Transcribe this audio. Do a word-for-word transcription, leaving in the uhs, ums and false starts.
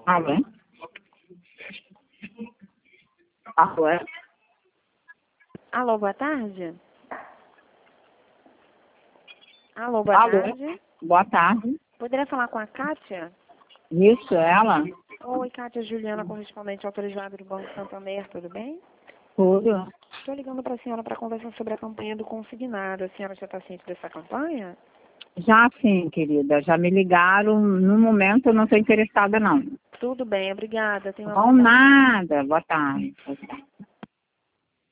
Alô? Alô? é? Alô, boa tarde. Alô, boa Alô? tarde. Boa tarde. Poderia falar com a Kátia? Isso, ela? Oi, Kátia Juliana, correspondente autorizada do Banco Santander, tudo bem? Tudo. Estou ligando para a senhora para conversar sobre a campanha do consignado. A senhora já está ciente dessa campanha? Já sim, querida. Já me ligaram. No momento eu não estou interessada, não. Tudo bem, obrigada. Tenha uma Não, boa tarde. nada. Boa tarde. Boa tarde.